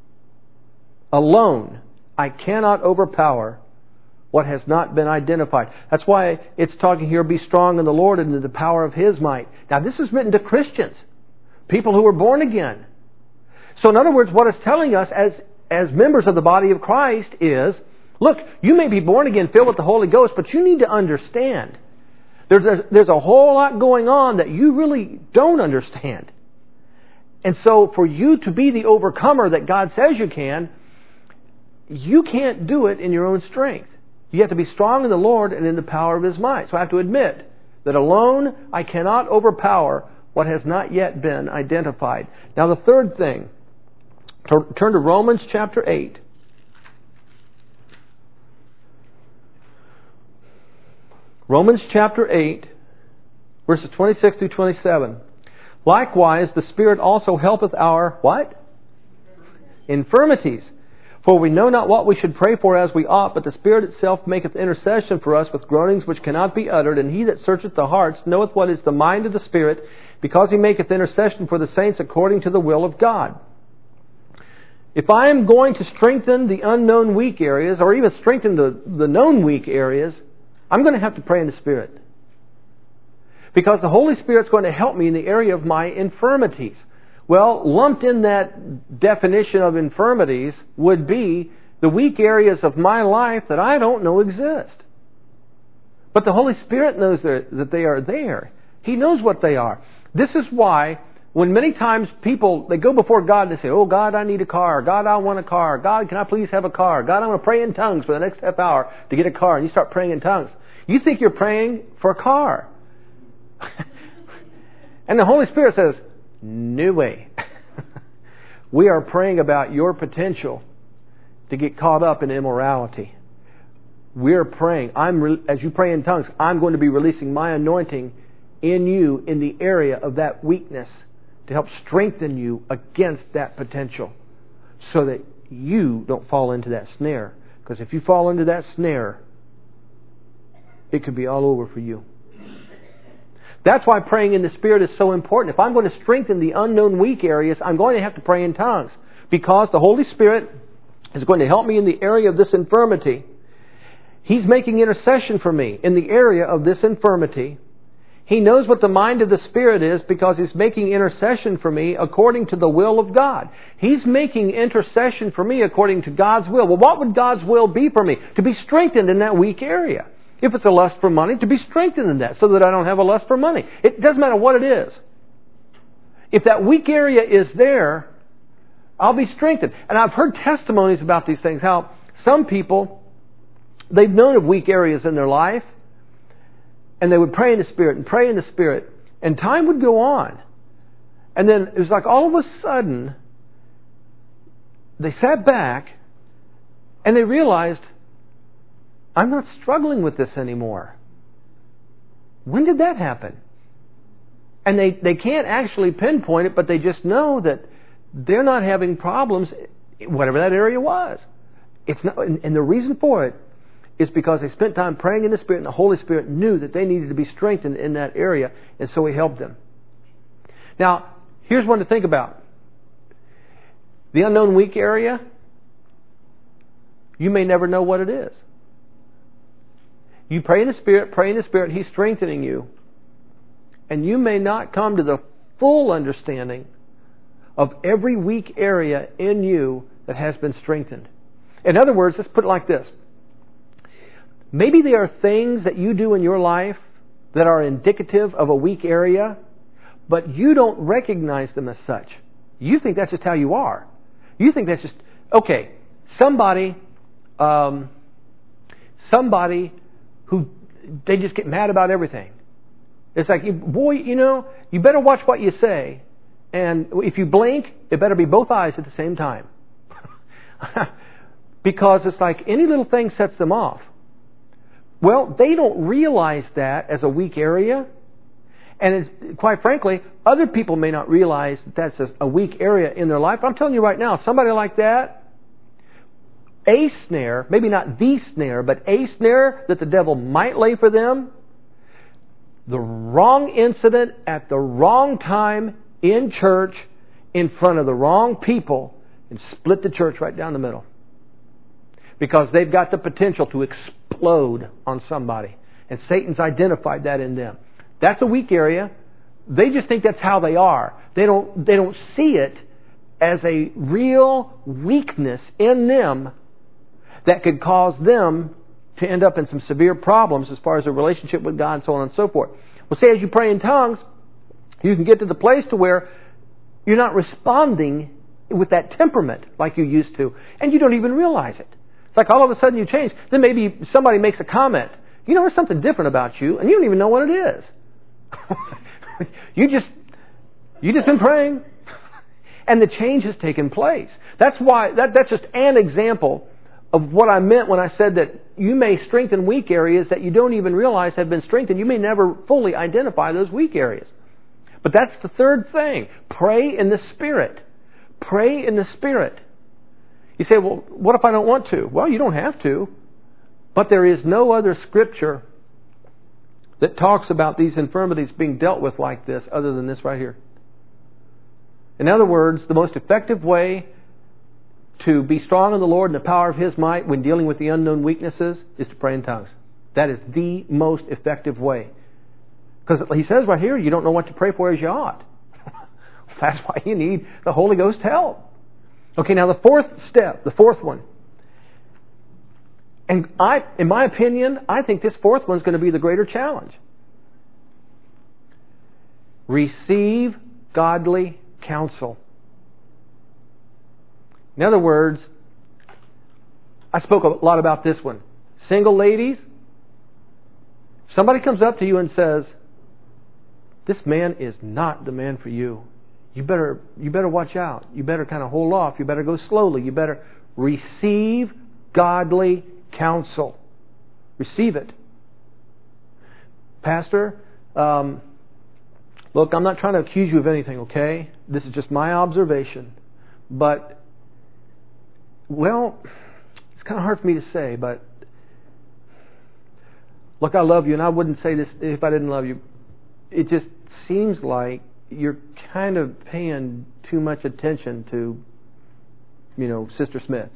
Alone I cannot overpower what has not been identified. That's why it's talking here, be strong in the Lord and in the power of His might. Now this is written to Christians, people who were born again. So in other words, what it's telling us as, as members of the body of Christ is, look, you may be born again, filled with the Holy Ghost, but you need to understand there's a, there's a whole lot going on that you really don't understand. And so for you to be the overcomer that God says you can, you can't do it in your own strength. You have to be strong in the Lord and in the power of His might. So I have to admit that alone I cannot overpower what has not yet been identified. Now the third thing, turn to Romans chapter eight. Romans chapter eight, verses twenty-six through twenty-seven. Likewise, the Spirit also helpeth our, what? Infirmities. For we know not what we should pray for as we ought, but the Spirit itself maketh intercession for us with groanings which cannot be uttered. And He that searcheth the hearts knoweth what is the mind of the Spirit, because He maketh intercession for the saints according to the will of God. If I am going to strengthen the unknown weak areas, or even strengthen the, the known weak areas, I'm going to have to pray in the Spirit. Because the Holy Spirit's going to help me in the area of my infirmities. Well, lumped in that definition of infirmities would be the weak areas of my life that I don't know exist. But the Holy Spirit knows that they are there. He knows what they are. This is why when many times people, they go before God and they say, oh God, I need a car. God, I want a car. God, can I please have a car? God, I want to pray in tongues for the next half hour to get a car. And you start praying in tongues. You think you're praying for a car. And the Holy Spirit says, no way. We are praying about your potential to get caught up in immorality. We're praying. I'm re- as you pray in tongues, I'm going to be releasing my anointing in you in the area of that weakness to help strengthen you against that potential so that you don't fall into that snare. Because if you fall into that snare, it could be all over for you. That's why praying in the Spirit is so important. If I'm going to strengthen the unknown weak areas, I'm going to have to pray in tongues. Because the Holy Spirit is going to help me in the area of this infirmity. He's making intercession for me in the area of this infirmity. He knows what the mind of the Spirit is because He's making intercession for me according to the will of God. He's making intercession for me according to God's will. Well, what would God's will be for me? To be strengthened in that weak area. If it's a lust for money, to be strengthened in that so that I don't have a lust for money. It doesn't matter what it is. If that weak area is there, I'll be strengthened. And I've heard testimonies about these things, how some people, they've known of weak areas in their life, and they would pray in the Spirit and pray in the Spirit, and time would go on. And then it was like all of a sudden, they sat back, and they realized, I'm not struggling with this anymore. When did that happen? And they, they can't actually pinpoint it, but they just know that they're not having problems, whatever that area was. It's not, and, and the reason for it is because they spent time praying in the Spirit, and the Holy Spirit knew that they needed to be strengthened in that area, and so He helped them. Now, here's one to think about. The unknown weak area, you may never know what it is. You pray in the Spirit, pray in the Spirit, He's strengthening you. And you may not come to the full understanding of every weak area in you that has been strengthened. In other words, let's put it like this. Maybe there are things that you do in your life that are indicative of a weak area, but you don't recognize them as such. You think that's just how you are. You think that's just, okay, somebody, um, somebody who, they just get mad about everything. It's like, boy, you know, you better watch what you say. And if you blink, it better be both eyes at the same time. Because it's like any little thing sets them off. Well, they don't realize that as a weak area. And it's, quite frankly, other people may not realize that that's a, a weak area in their life. I'm telling you right now, somebody like that, a snare, maybe not the snare, but a snare that the devil might lay for them, the wrong incident at the wrong time in church in front of the wrong people and split the church right down the middle. Because they've got the potential to explode on somebody. And Satan's identified that in them. That's a weak area. They just think that's how they are. They don't, they don't see it as a real weakness in them that could cause them to end up in some severe problems as far as their relationship with God and so on and so forth. Well, say as you pray in tongues, you can get to the place to where you're not responding with that temperament like you used to, and you don't even realize it. It's like all of a sudden you change. Then maybe somebody makes a comment. You know, there's something different about you, and you don't even know what it is. you just, you just been praying, and the change has taken place. That's why that, that's just an example of what I meant when I said that you may strengthen weak areas that you don't even realize have been strengthened. You may never fully identify those weak areas. But that's the third thing. Pray in the Spirit. Pray in the Spirit. You say, well, what if I don't want to? Well, you don't have to. But there is no other Scripture that talks about these infirmities being dealt with like this other than this right here. In other words, the most effective way to be strong in the Lord and the power of His might when dealing with the unknown weaknesses is to pray in tongues. That is the most effective way. Because He says right here, you don't know what to pray for as you ought. That's why you need the Holy Ghost help. Okay, now the fourth step, the fourth one. And I, in my opinion, I think this fourth one is going to be the greater challenge. Receive godly counsel. In other words, I spoke a lot about this one. Single ladies, somebody comes up to you and says, this man is not the man for you. You better, you better watch out. You better kind of hold off. You better go slowly. You better receive godly counsel. Receive it. Pastor, um, look, I'm not trying to accuse you of anything, okay? This is just my observation. But, well, it's kind of hard for me to say, but look, I love you, and I wouldn't say this if I didn't love you. It just seems like you're kind of paying too much attention to, you know, Sister Smith.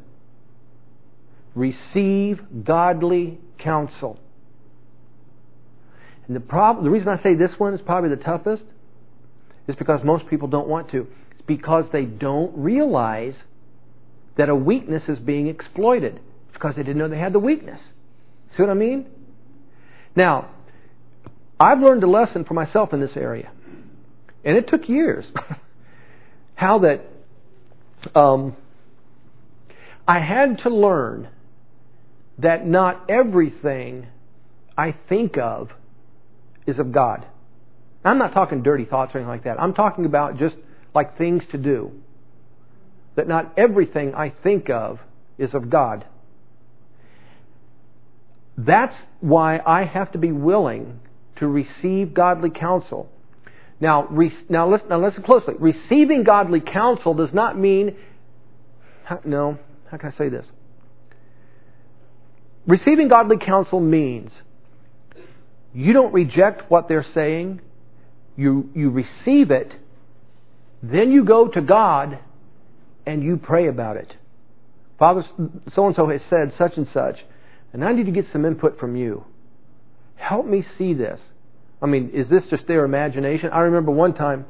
Receive godly counsel. And the problem, the reason I say this one is probably the toughest is because most people don't want to. It's because they don't realize that a weakness is being exploited. It's because they didn't know they had the weakness. See what I mean? Now, I've learned a lesson for myself in this area. And it took years. How that um, I had to learn that not everything I think of is of God. I'm not talking dirty thoughts or anything like that. I'm talking about just like things to do. That not everything I think of is of God. That's why I have to be willing to receive godly counsel. Now, re, now, listen, now listen closely. Receiving godly counsel does not mean... How, no, how can I say this? Receiving godly counsel means you don't reject what they're saying. You, you receive it. Then you go to God and you pray about it. Father, so-and-so has said such and such, and I need to get some input from you. Help me see this. I mean, is this just their imagination? I remember one time,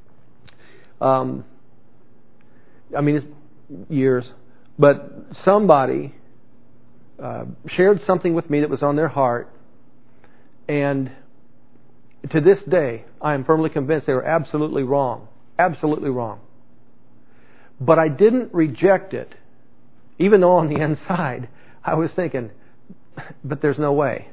um, I mean, it's years, but somebody uh, shared something with me that was on their heart, and to this day, I am firmly convinced they were absolutely wrong. Absolutely wrong. But I didn't reject it, even though on the inside I was thinking, but there's no way.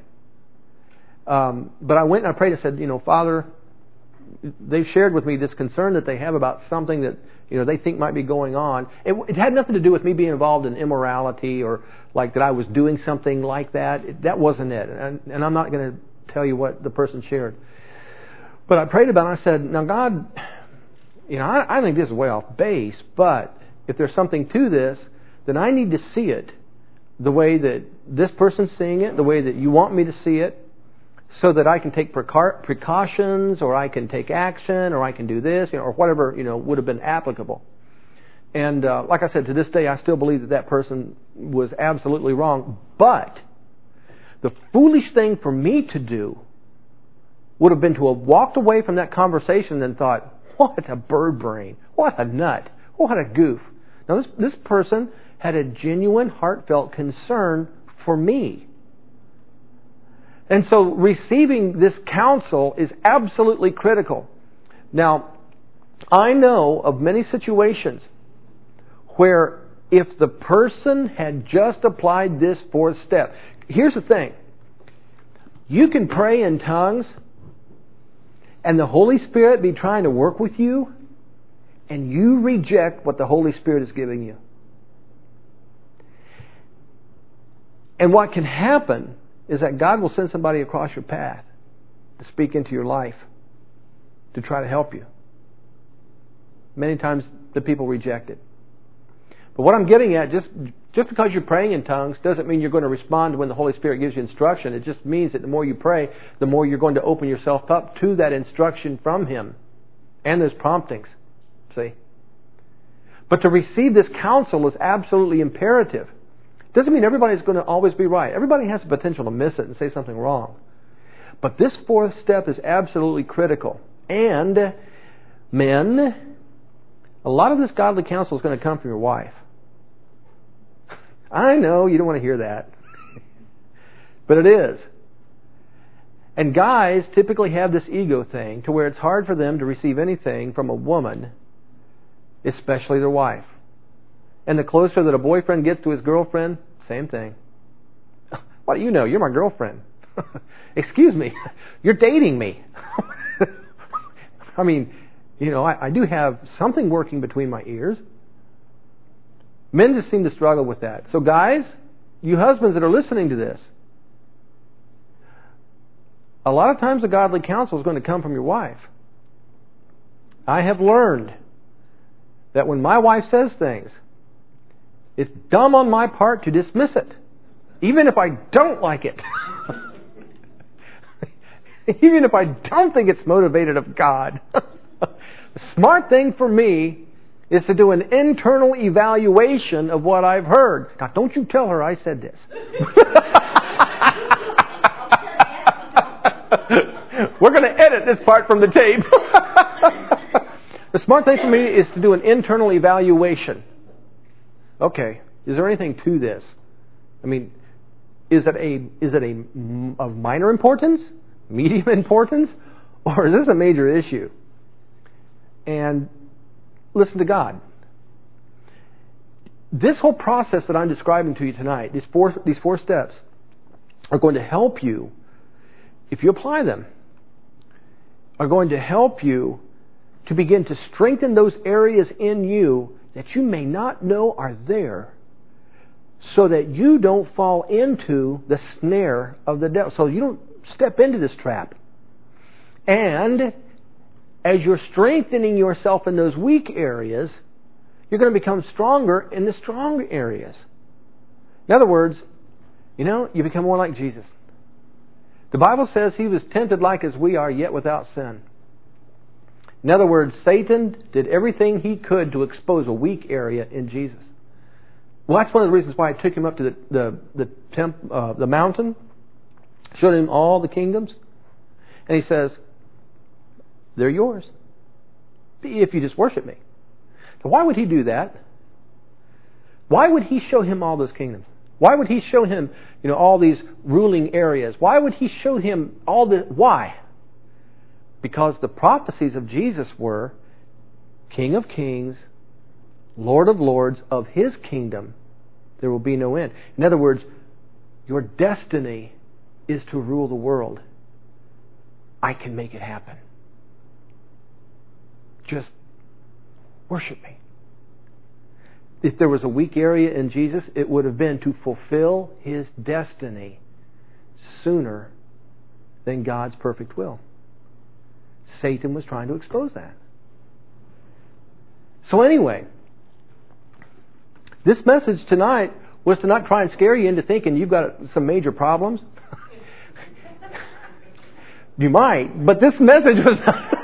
Um, but I went and I prayed and said, you know, Father, they've shared with me this concern that they have about something that, you know, they think might be going on. It, it had nothing to do with me being involved in immorality or like that I was doing something like that. It, that wasn't it. And, and I'm not going to tell you what the person shared. But I prayed about it and I said, now God, you know, I, I think this is way off base, but if there's something to this, then I need to see it the way that this person's seeing it, the way that you want me to see it, so that I can take precautions, or I can take action, or I can do this, you know, or whatever, you know, would have been applicable. And uh, like I said, to this day, I still believe that that person was absolutely wrong. But the foolish thing for me to do would have been to have walked away from that conversation and thought, what a bird brain, what a nut, what a goof. Now this, this person had a genuine, heartfelt concern for me. And so receiving this counsel is absolutely critical. Now, I know of many situations where if the person had just applied this fourth step, here's the thing. You can pray in tongues and the Holy Spirit be trying to work with you, and you reject what the Holy Spirit is giving you. And what can happen is that God will send somebody across your path to speak into your life, to try to help you. Many times the people reject it. But what I'm getting at, just just because you're praying in tongues doesn't mean you're going to respond when the Holy Spirit gives you instruction. It just means that the more you pray, the more you're going to open yourself up to that instruction from Him and those promptings. See? But to receive this counsel is absolutely imperative. Doesn't mean everybody's going to always be right. Everybody has the potential to miss it and say something wrong. But this fourth step is absolutely critical. And men, a lot of this godly counsel is going to come from your wife. I know you don't want to hear that. But it is. And guys typically have this ego thing to where it's hard for them to receive anything from a woman, especially their wife. And the closer that a boyfriend gets to his girlfriend, same thing. What do you know? You're my girlfriend. Excuse me. You're dating me. I mean, you know, I, I do have something working between my ears. Men just seem to struggle with that. So guys, you husbands that are listening to this, a lot of times the godly counsel is going to come from your wife. I have learned that when my wife says things, it's dumb on my part to dismiss it, even if I don't like it. Even if I don't think it's motivated of God. The smart thing for me is to do an internal evaluation of what I've heard. Now, don't you tell her I said this. We're going to edit this part from the tape. The smart thing for me is to do an internal evaluation. Okay, is there anything to this? I mean, is it a is it a of minor importance, medium importance, or is this a major issue? And listen to God. This whole process that I'm describing to you tonight, these four these four steps, are going to help you, if you apply them, are going to help you to begin to strengthen those areas in you that you may not know are there, so that you don't fall into the snare of the devil, so you don't step into this trap. And as you're strengthening yourself in those weak areas, you're going to become stronger in the strong areas. In other words, you know, you become more like Jesus. The Bible says He was tempted like as we are, yet without sin. In other words, Satan did everything he could to expose a weak area in Jesus. Well, that's one of the reasons why I took Him up to the the the, temp, uh, the mountain, showed Him all the kingdoms, and He says, they're yours, if you just worship me. Now, why would He do that? Why would He show him all those kingdoms? Why would He show him, you know, all these ruling areas? Why would He show him all the... Why? Because the prophecies of Jesus were King of kings, Lord of lords, of His kingdom there will be no end. In other words, your destiny is to rule the world. I can make it happen. Just worship me. If there was a weak area in Jesus, it would have been to fulfill His destiny sooner than God's perfect will. Satan was trying to expose that. So anyway, this message tonight was to not try and scare you into thinking you've got some major problems. You might, but this message was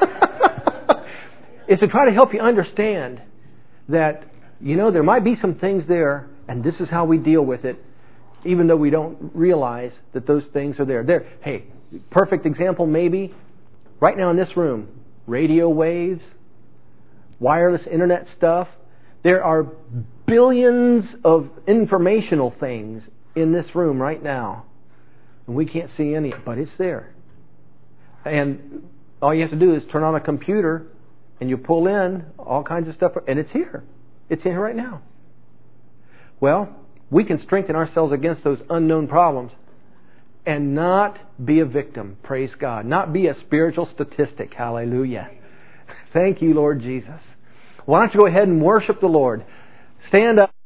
is to try to help you understand that, you know, there might be some things there, and this is how we deal with it, even though we don't realize that those things are there. There, hey, perfect example maybe, right now in this room, radio waves, wireless internet stuff. There are billions of informational things in this room right now, and we can't see any of it, but it's there. And all you have to do is turn on a computer and you pull in all kinds of stuff, and it's here. It's in here right now. Well, we can strengthen ourselves against those unknown problems and not be a victim, praise God. Not be a spiritual statistic, hallelujah. Thank you, Lord Jesus. Why don't you go ahead and worship the Lord. Stand up.